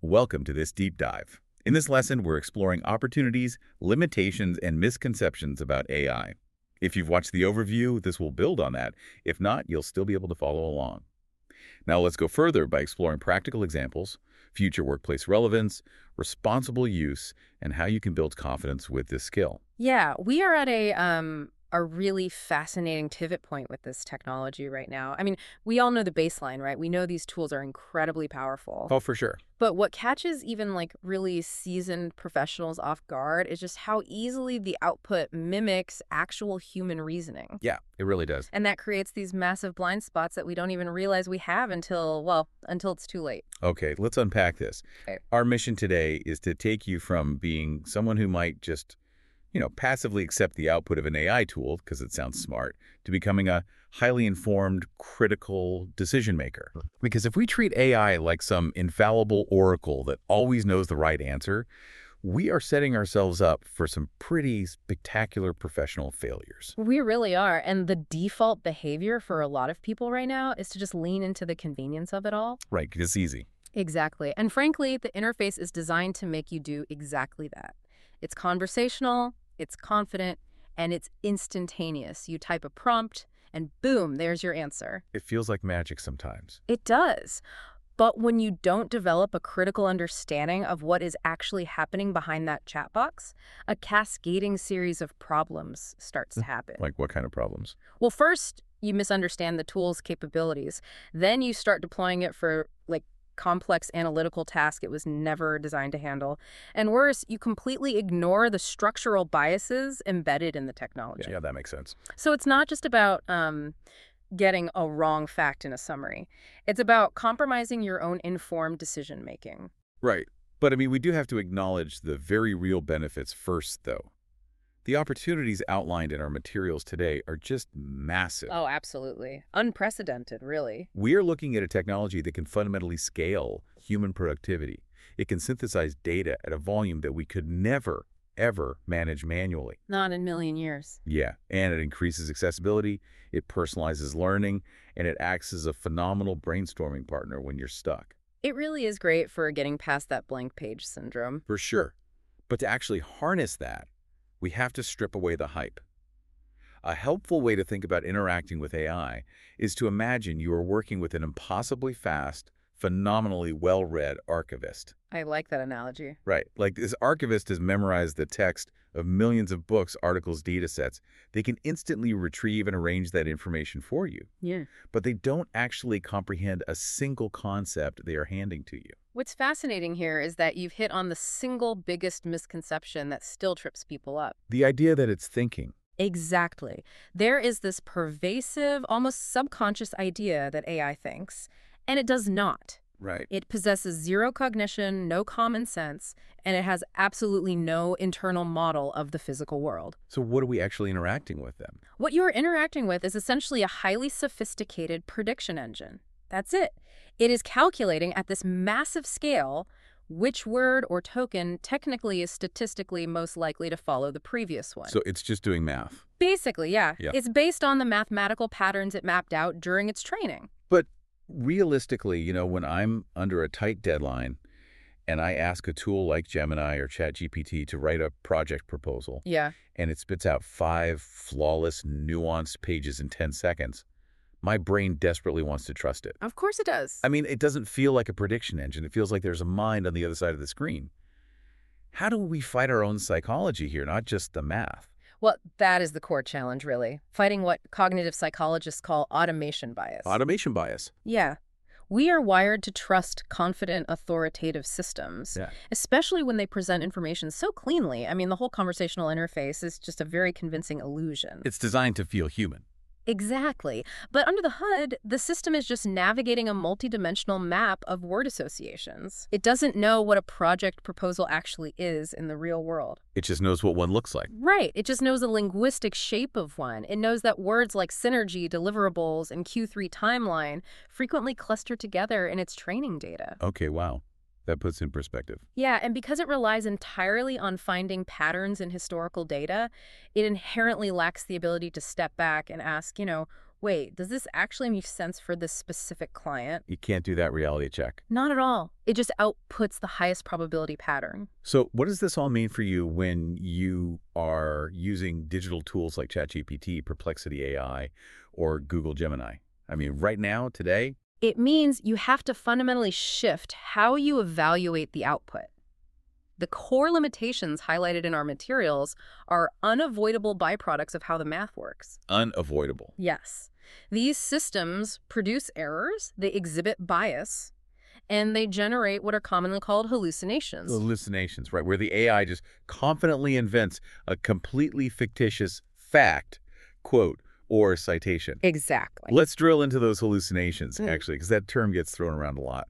Welcome to this deep dive. In this lesson, we're exploring opportunities, limitations, and misconceptions about AI. If you've watched the overview, this will build on that. If not, you'll still be able to follow along. Now let's go further by exploring practical examples, future workplace relevance, responsible use, and how you can build confidence with this skill. Yeah, we are at a really fascinating pivot point with this technology right now. I mean, we all know the baseline, right? We know these tools are incredibly powerful. Oh, for sure. But what catches even like really seasoned professionals off guard is just how easily the output mimics actual human reasoning. Yeah, it really does. And that creates these massive blind spots that we don't even realize we have until it's too late. Okay, let's unpack this. Okay. Our mission today is to take you from being someone who might just passively accept the output of an AI tool because it sounds smart, to becoming a highly informed, critical decision maker. Because if we treat AI like some infallible oracle that always knows the right answer, we are setting ourselves up for some pretty spectacular professional failures. We really are. And the default behavior for a lot of people right now is to just lean into the convenience of it all. Right, because it's easy. Exactly. And frankly, the interface is designed to make you do exactly that. It's conversational, it's confident, and it's instantaneous. You type a prompt, and boom, there's your answer. It feels like magic sometimes. It does. But when you don't develop a critical understanding of what is actually happening behind that chat box, a cascading series of problems starts to happen. Like what kind of problems? Well, first, you misunderstand the tool's capabilities. Then you start deploying it for, complex analytical task it was never designed to handle. And worse, you completely ignore the structural biases embedded in the technology. Yeah, that makes sense. So it's not just about getting a wrong fact in a summary. It's about compromising your own informed decision-making. Right. But I mean, we do have to acknowledge the very real benefits first, though. The opportunities outlined in our materials today are just massive. Oh, absolutely. Unprecedented, really. We are looking at a technology that can fundamentally scale human productivity. It can synthesize data at a volume that we could never, ever manage manually. Not in a million years. Yeah, and it increases accessibility, it personalizes learning, and it acts as a phenomenal brainstorming partner when you're stuck. It really is great for getting past that blank page syndrome. For sure. But to actually harness that, we have to strip away the hype. A helpful way to think about interacting with AI is to imagine you are working with an impossibly fast, phenomenally well-read archivist. I like that analogy. Right. Like this archivist has memorized the text of millions of books, articles, data sets. They can instantly retrieve and arrange that information for you. Yeah. But they don't actually comprehend a single concept they are handing to you. What's fascinating here is that you've hit on the single biggest misconception that still trips people up. The idea that it's thinking. Exactly. There is this pervasive, almost subconscious idea that AI thinks, and it does not. Right. It possesses zero cognition, no common sense, and it has absolutely no internal model of the physical world. So what are we actually interacting with then? What you're interacting with is essentially a highly sophisticated prediction engine. That's it. It is calculating at this massive scale which word or token technically is statistically most likely to follow the previous one. So it's just doing math. Basically, yeah. Yeah. It's based on the mathematical patterns it mapped out during its training. But realistically, when I'm under a tight deadline and I ask a tool like Gemini or ChatGPT to write a project proposal, Yeah. and it spits out 5 flawless, nuanced pages in 10 seconds, my brain desperately wants to trust it. Of course it does. I mean, it doesn't feel like a prediction engine. It feels like there's a mind on the other side of the screen. How do we fight our own psychology here, not just the math? Well, that is the core challenge, really. Fighting what cognitive psychologists call automation bias. Automation bias. Yeah. We are wired to trust confident, authoritative systems, Yeah. especially when they present information so cleanly. I mean, the whole conversational interface is just a very convincing illusion. It's designed to feel human. Exactly. But under the hood, the system is just navigating a multidimensional map of word associations. It doesn't know what a project proposal actually is in the real world. It just knows what one looks like. Right. It just knows the linguistic shape of one. It knows that words like synergy, deliverables, and Q3 timeline frequently cluster together in its training data. Okay, wow. That puts in perspective. Yeah, and because it relies entirely on finding patterns in historical data, it inherently lacks the ability to step back and ask, wait, does this actually make sense for this specific client? You can't do that reality check. Not at all. It just outputs the highest probability pattern. So what does this all mean for you when you are using digital tools like ChatGPT, Perplexity AI, or Google Gemini? I mean, right now, today, It means you have to fundamentally shift how you evaluate the output. The core limitations highlighted in our materials are unavoidable byproducts of how the math works. unavoidable. Yes. These systems produce errors, they exhibit bias, and they generate what are commonly called hallucinations. Hallucinations, right? Where the AI just confidently invents a completely fictitious fact, quote, or citation. Exactly. Let's drill into those hallucinations, Mm. actually, because that term gets thrown around a lot.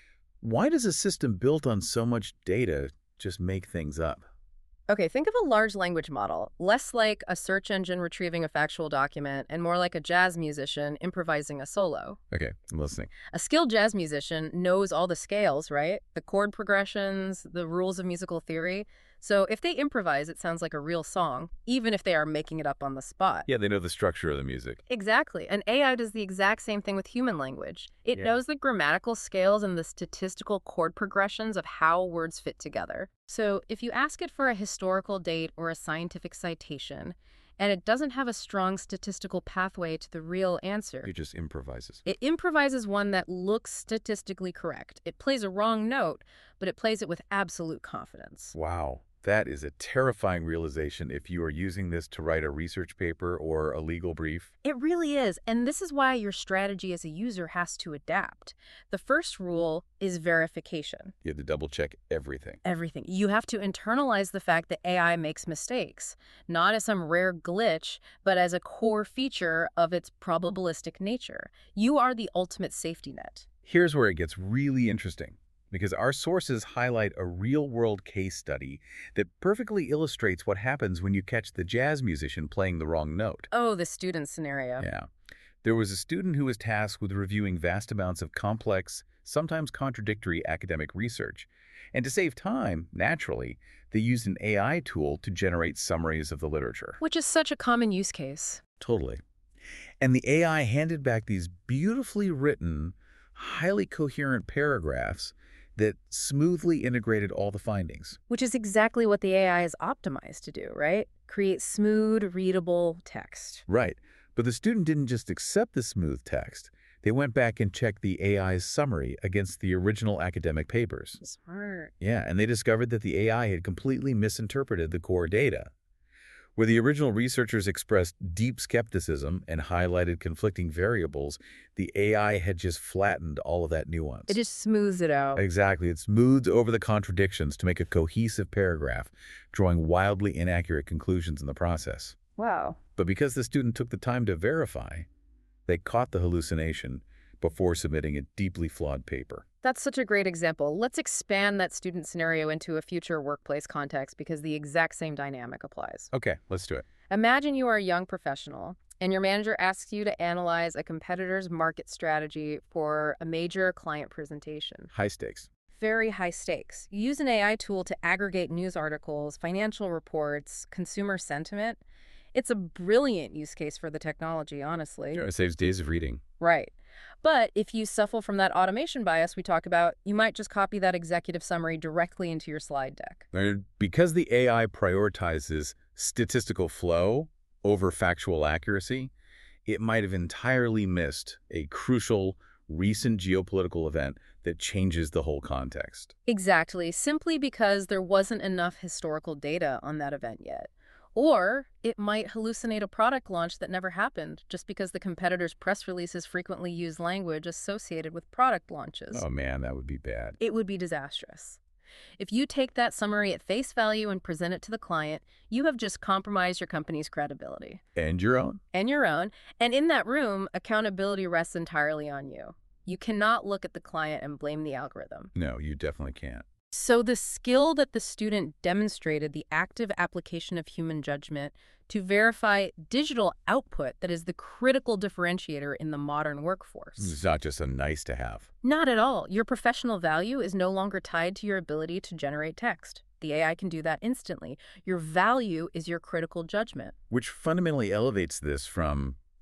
Why does a system built on so much data just make things up? Okay, think of a large language model, less like a search engine retrieving a factual document and more like a jazz musician improvising a solo. Okay, I'm listening. A skilled jazz musician knows all the scales, right? The chord progressions, the rules of musical theory. So if they improvise, it sounds like a real song, even if they are making it up on the spot. Yeah, they know the structure of the music. Exactly. And AI does the exact same thing with human language. It Yeah. knows the grammatical scales and the statistical chord progressions of how words fit together. So if you ask it for a historical date or a scientific citation, and it doesn't have a strong statistical pathway to the real answer, It just improvises. it improvises one that looks statistically correct. It plays a wrong note, but it plays it with absolute confidence. Wow, that is a terrifying realization if you are using this to write a research paper or a legal brief. It really is, and this is why your strategy as a user has to adapt. The first rule is verification. You have to double check everything. Everything. You have to internalize the fact that AI makes mistakes, not as some rare glitch, but as a core feature of its probabilistic nature. You are the ultimate safety net. Here's where it gets really interesting, because our sources highlight a real-world case study that perfectly illustrates what happens when you catch the jazz musician playing the wrong note. Oh, the student scenario. Yeah. There was a student who was tasked with reviewing vast amounts of complex, sometimes contradictory academic research. And to save time, naturally, they used an AI tool to generate summaries of the literature. Which is such a common use case. Totally. And the AI handed back these beautifully written, highly coherent paragraphs that smoothly integrated all the findings. Which is exactly what the AI is optimized to do, right? Create smooth, readable text. Right. But the student didn't just accept the smooth text. They went back and checked the AI's summary against the original academic papers. Smart. Yeah, and they discovered that the AI had completely misinterpreted the core data. Where the original researchers expressed deep skepticism and highlighted conflicting variables, the AI had just flattened all of that nuance. It just smooths it out. Exactly. It smooths over the contradictions to make a cohesive paragraph, drawing wildly inaccurate conclusions in the process. Wow. But because the student took the time to verify, they caught the hallucination before submitting a deeply flawed paper. That's such a great example. Let's expand that student scenario into a future workplace context because the exact same dynamic applies. Okay, let's do it. Imagine you are a young professional and your manager asks you to analyze a competitor's market strategy for a major client presentation. High stakes. Very high stakes. You use an AI tool to aggregate news articles, financial reports, consumer sentiment. It's a brilliant use case for the technology, honestly. Sure, it saves days of reading. Right. But if you suffer from that automation bias we talk about, you might just copy that executive summary directly into your slide deck. And because the AI prioritizes statistical flow over factual accuracy, it might have entirely missed a crucial recent geopolitical event that changes the whole context. Exactly, simply because there wasn't enough historical data on that event yet. Or it might hallucinate a product launch that never happened just because the competitor's press releases frequently use language associated with product launches. Oh man, that would be bad. It would be disastrous. If you take that summary at face value and present it to the client, you have just compromised your company's credibility. And your own. And your own. And in that room, accountability rests entirely on you. You cannot look at the client and blame the algorithm. No, you definitely can't. So the skill that the student demonstrated, the active application of human judgment to verify digital output that is the critical differentiator in the modern workforce. It's not just a nice to have. Not at all. Your professional value is no longer tied to your ability to generate text. The AI can do that instantly. Your value is your critical judgment. Which fundamentally elevates this from,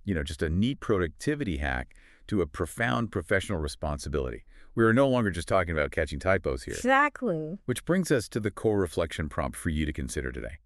just a neat productivity hack to a profound professional responsibility. We are no longer just talking about catching typos here. Exactly. Which brings us to the core reflection prompt for you to consider today.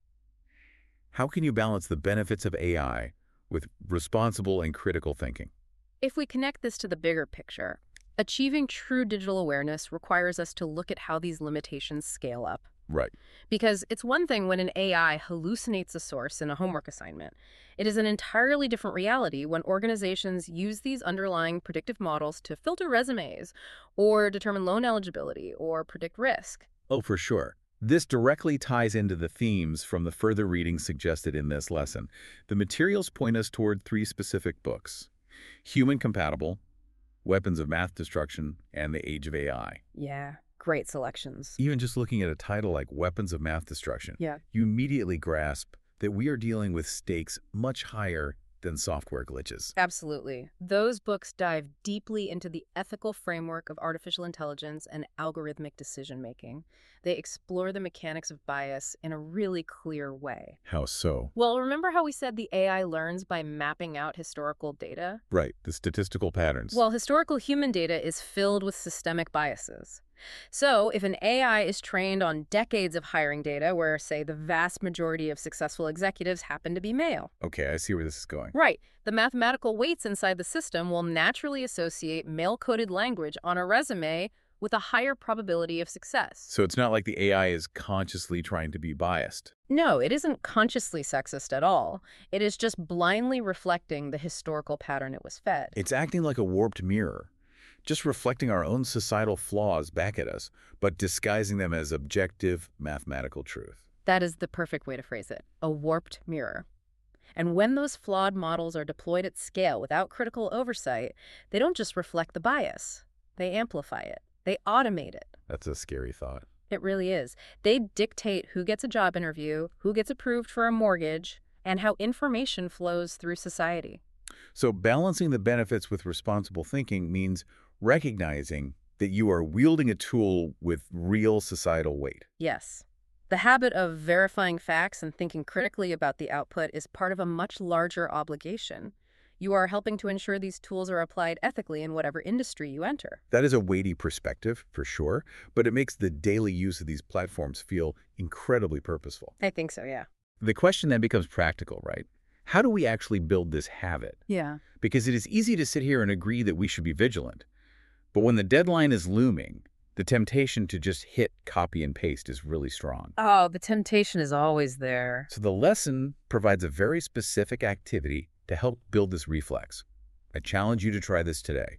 How can you balance the benefits of AI with responsible and critical thinking? If we connect this to the bigger picture, achieving true digital awareness requires us to look at how these limitations scale up. Right. Because it's one thing when an AI hallucinates a source in a homework assignment. It is an entirely different reality when organizations use these underlying predictive models to filter resumes or determine loan eligibility or predict risk. Oh, for sure. This directly ties into the themes from the further reading suggested in this lesson. The materials point us toward 3 specific books: Human Compatible, Weapons of Math Destruction, and The Age of AI. Yeah, great selections. Even just looking at a title like Weapons of Math Destruction, Yeah. you immediately grasp that we are dealing with stakes much higher than software glitches. Absolutely. Those books dive deeply into the ethical framework of artificial intelligence and algorithmic decision-making. They explore the mechanics of bias in a really clear way. How so? Well, remember how we said the AI learns by mapping out historical data? Right, the statistical patterns. Well, historical human data is filled with systemic biases. So, if an AI is trained on decades of hiring data where, say, the vast majority of successful executives happen to be male. Okay, I see where this is going. Right. The mathematical weights inside the system will naturally associate male-coded language on a resume with a higher probability of success. So it's not like the AI is consciously trying to be biased. No, it isn't consciously sexist at all. It is just blindly reflecting the historical pattern it was fed. It's acting like a warped mirror, just reflecting our own societal flaws back at us, but disguising them as objective mathematical truth. That is the perfect way to phrase it, a warped mirror. And when those flawed models are deployed at scale without critical oversight, they don't just reflect the bias. They amplify it. They automate it. That's a scary thought. It really is. They dictate who gets a job interview, who gets approved for a mortgage, and how information flows through society. So balancing the benefits with responsible thinking means recognizing that you are wielding a tool with real societal weight. Yes. The habit of verifying facts and thinking critically about the output is part of a much larger obligation. You are helping to ensure these tools are applied ethically in whatever industry you enter. That is a weighty perspective, for sure, but it makes the daily use of these platforms feel incredibly purposeful. I think so, yeah. The question then becomes practical, right? How do we actually build this habit? Yeah. Because it is easy to sit here and agree that we should be vigilant. But when the deadline is looming, the temptation to just hit copy and paste is really strong. Oh, the temptation is always there. So the lesson provides a very specific activity to help build this reflex. I challenge you to try this today.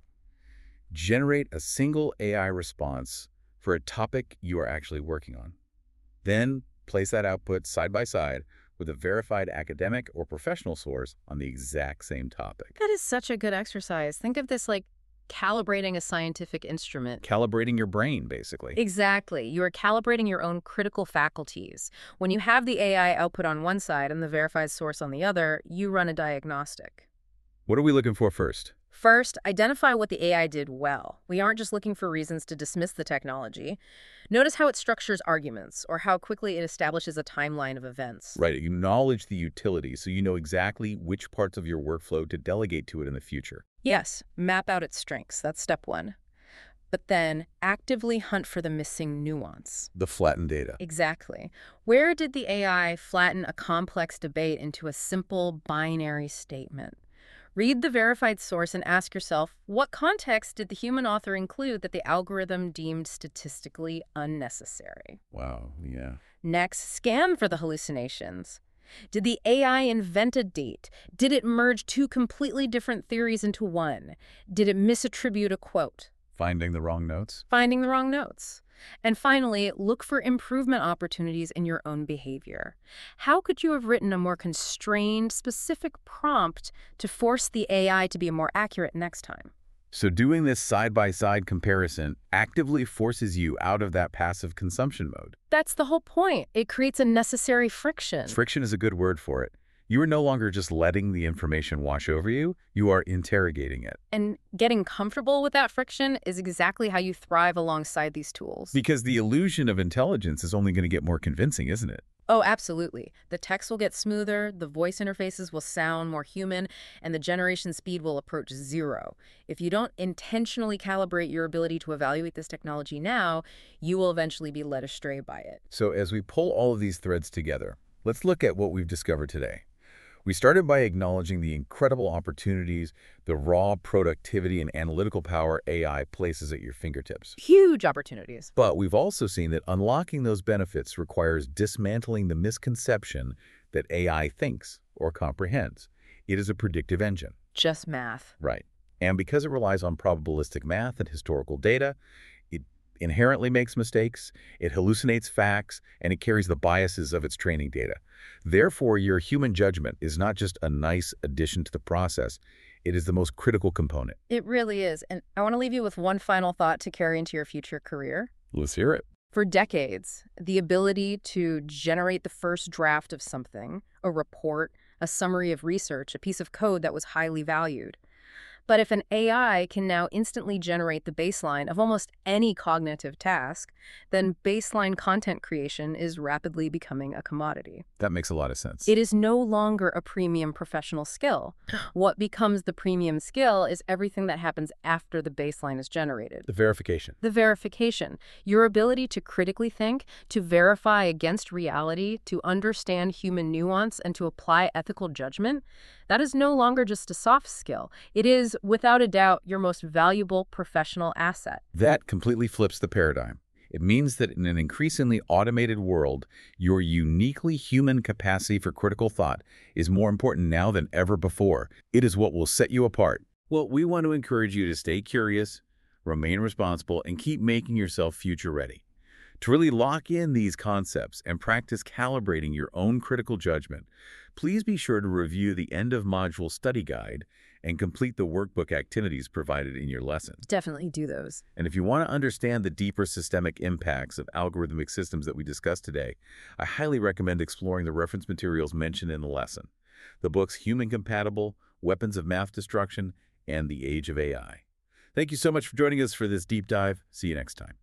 Generate a single AI response for a topic you are actually working on. Then place that output side by side with a verified academic or professional source on the exact same topic. That is such a good exercise. Think of this like calibrating a scientific instrument. Calibrating your brain, basically. Exactly. You are calibrating your own critical faculties. When you have the AI output on one side and the verified source on the other, you run a diagnostic. What are we looking for first? First, identify what the AI did well. We aren't just looking for reasons to dismiss the technology. Notice how it structures arguments or how quickly it establishes a timeline of events. Right, acknowledge the utility so you know exactly which parts of your workflow to delegate to it in the future. Yes, map out its strengths. That's step one. But then actively hunt for the missing nuance. The flattened data. Exactly. Where did the AI flatten a complex debate into a simple binary statement? Read the verified source and ask yourself, what context did the human author include that the algorithm deemed statistically unnecessary? Wow, yeah. Next, scan for the hallucinations. Did the AI invent a date? Did it merge 2 completely different theories into one? Did it misattribute a quote? Finding the wrong notes? Finding the wrong notes. And finally, look for improvement opportunities in your own behavior. How could you have written a more constrained, specific prompt to force the AI to be more accurate next time? So doing this side-by-side comparison actively forces you out of that passive consumption mode. That's the whole point. It creates a necessary friction. Friction is a good word for it. You are no longer just letting the information wash over you, you are interrogating it. And getting comfortable with that friction is exactly how you thrive alongside these tools. Because the illusion of intelligence is only going to get more convincing, isn't it? Oh, absolutely. The text will get smoother, the voice interfaces will sound more human, and the generation speed will approach zero. If you don't intentionally calibrate your ability to evaluate this technology now, you will eventually be led astray by it. So as we pull all of these threads together, let's look at what we've discovered today. We started by acknowledging the incredible opportunities, the raw productivity and analytical power AI places at your fingertips. Huge opportunities. But we've also seen that unlocking those benefits requires dismantling the misconception that AI thinks or comprehends. It is a predictive engine. Just math. Right. And because it relies on probabilistic math and historical data, it inherently makes mistakes, it hallucinates facts, and it carries the biases of its training data. Therefore, your human judgment is not just a nice addition to the process, it is the most critical component. It really is. And I want to leave you with one final thought to carry into your future career. Let's hear it. For decades, the ability to generate the first draft of something, a report, a summary of research, a piece of code that was highly valued. But if an AI can now instantly generate the baseline of almost any cognitive task, then baseline content creation is rapidly becoming a commodity. That makes a lot of sense. It is no longer a premium professional skill. What becomes the premium skill is everything that happens after the baseline is generated. The verification. The verification, your ability to critically think, to verify against reality, to understand human nuance, and to apply ethical judgment, that is no longer just a soft skill. It is, without a doubt, your most valuable professional asset. That completely flips the paradigm. It means that in an increasingly automated world, your uniquely human capacity for critical thought is more important now than ever before. It is what will set you apart. Well, we want to encourage you to stay curious, remain responsible, and keep making yourself future ready. To really lock in these concepts and practice calibrating your own critical judgment, please be sure to review the end-of-module study guide and complete the workbook activities provided in your lesson. Definitely do those. And if you want to understand the deeper systemic impacts of algorithmic systems that we discussed today, I highly recommend exploring the reference materials mentioned in the lesson. The books Human Compatible, Weapons of Math Destruction, and The Age of AI. Thank you so much for joining us for this deep dive. See you next time.